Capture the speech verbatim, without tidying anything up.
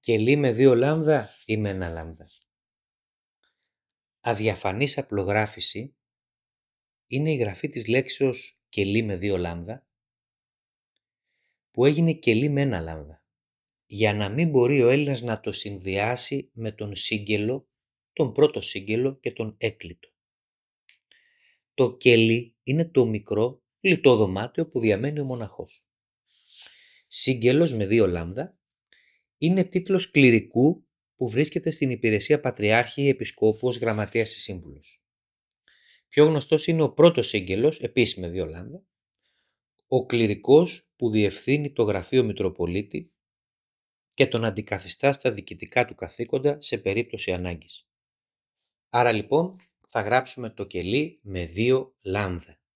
Κελί με δύο λάμδα ή με ένα λάμδα. Αδιαφανής απλογράφηση είναι η γραφή της λέξεως κελί με δύο λάμδα που έγινε κελί με ένα λάμδα, για να μην μπορεί ο Έλληνας να το συνδυάσει με τον σύγγελο, τον πρώτο σύγγελο και τον έκλητο. Το κελί είναι το μικρό λιτό δωμάτιο που διαμένει ο μοναχός. Σύγγελος με δύο λάμδα είναι τίτλος κληρικού που βρίσκεται στην υπηρεσία πατριάρχη ή επισκόπου ως γραμματέας ή σύμβουλος. Πιο γνωστός είναι ο πρώτος σύγγελος, επίσης με δύο λάμδα, ο κληρικός που διευθύνει το γραφείο Μητροπολίτη και τον αντικαθιστά στα διοικητικά του καθήκοντα σε περίπτωση ανάγκης. Άρα λοιπόν θα γράψουμε το κελί με δύο λάμδα.